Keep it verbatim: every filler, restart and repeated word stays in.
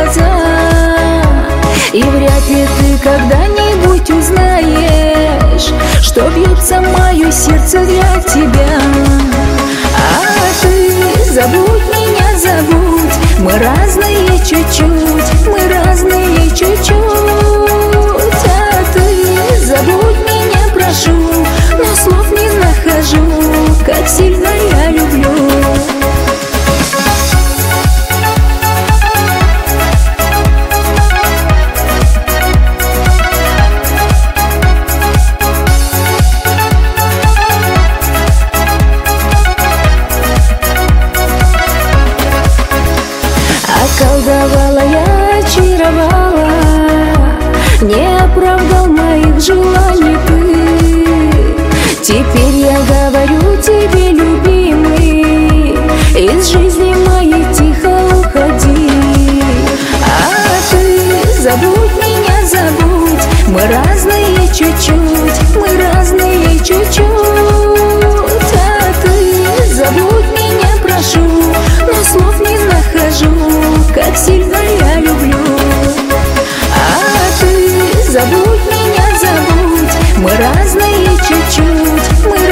глаза. И вряд ли ты когда-нибудь узнаешь, что бьется мое сердце для тебя. А ты забудь меня, забудь, мы разные чуть-чуть, мы разные чуть-чуть. А ты забудь меня, прошу, но слов не нахожу, как сильно я люблю. Околдовала я, очаровала, не оправдал моих желаний ты. Теперь я говорю тебе, любимый, из жизни моей тихо уходи. А ты забудь меня, забудь, мы разные чуть-чуть, мы разные чуть-чуть. А ты забудь меня, прошу, но слов не нахожу, как сильно я люблю. А ты забудь меня, забудь, мы разные чуть-чуть, мы